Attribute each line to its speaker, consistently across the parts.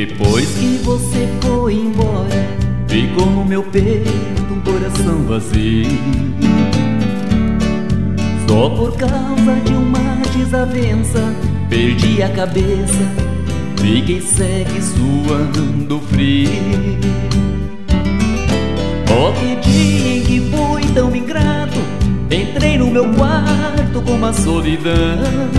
Speaker 1: Depois que você foi embora, ficou no meu peito um coração vazio. Só por causa de uma desavença, perdi a cabeça, fiquei cego e suando frio. Oh, que dia em que fui tão ingrato, entrei no meu quarto com uma solidão.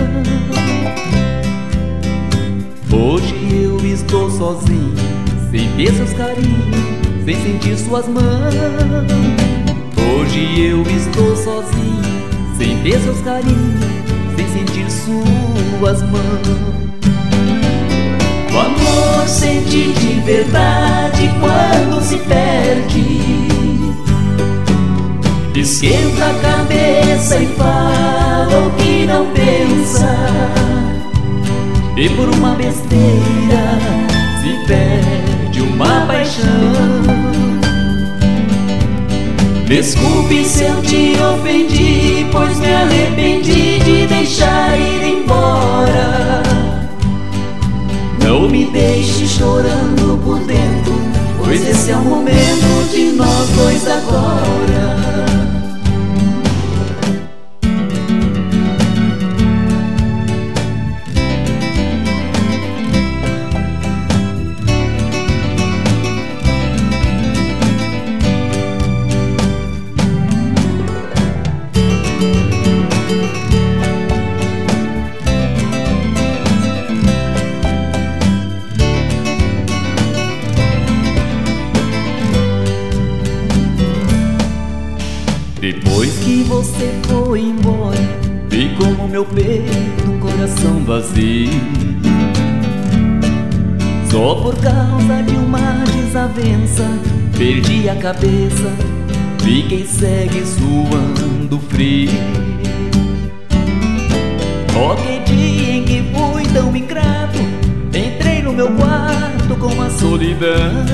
Speaker 1: Hoje eu estou sozinho, sem ter seus carinhos, sem sentir suas mãos. Hoje eu estou sozinho, sem ter seus carinhos, sem sentir suas mãos. O amor sente de verdade quando se perde. Esquenta a cabeça e fala o que não pensa, e por uma besteira se perde uma paixão. Desculpe se eu te ofendi, pois me arrependi de deixar ir embora. Não me deixe chorando por dentro, pois esse é o momento de nós dois agora. Depois que você foi embora, ficou no meu peito um coração vazio. Só por causa de uma desavença, perdi a cabeça, fiquei cego e suando frio. Oh, que dia em que fui tão ingrato, entrei no meu quarto com uma solidão.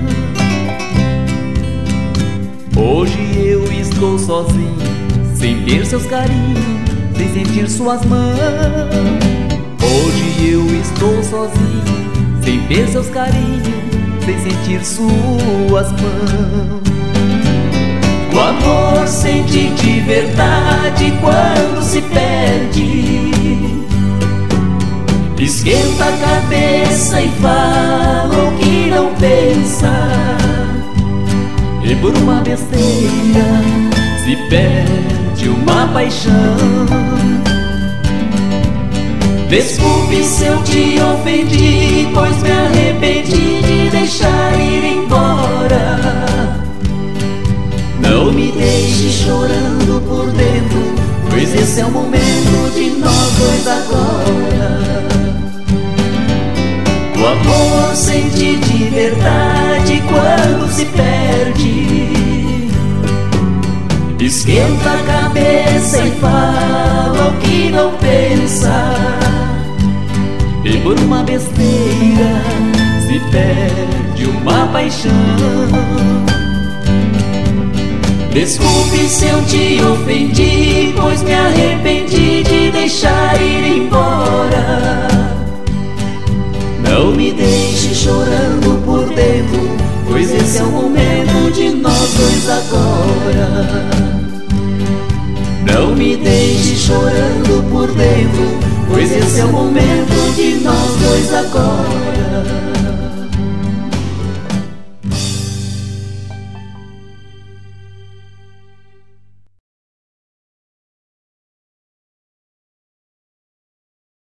Speaker 1: Hoje eu estou sozinho, sem ter seus carinhos, sem sentir suas mãos. Hoje eu estou sozinho, sem ter seus carinhos, sem sentir suas mãos. O amor sente de verdade quando se perde. Esquenta a cabeça e fala o que não pensa, e por uma besteira se perde uma paixão. Desculpe se eu te ofendi, pois me arrependi de deixar ir embora. Não me deixe chorando por dentro, pois esse é o momento de nós dois agora. O amor sente de verdade quando se perde. Esquenta a cabeça e fala o que não pensa, e por uma besteira se perde uma paixão. Desculpe se eu te ofendi, pois me arrependi de deixar ir embora. Não me deixe chorando por dentro, pois esse é o momento de nós dois agora. Não me deixe chorando por dentro, pois esse é o momento de nós dois agora.